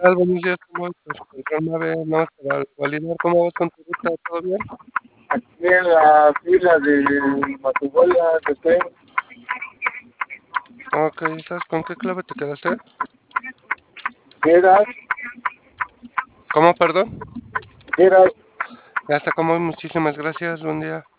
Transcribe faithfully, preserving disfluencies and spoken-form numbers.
tal? Buenos días, ¿cómo estás? Perdóname, nada más para validar, ¿cómo vas con tu ruta? ¿Todo bien? Aquí en la fila de Matehuala, de tren. Okey, ¿sabes con qué clave te quedaste? Geras, ¿Cómo, perdón? Geras, Ya está, como muchísimas gracias, buen día.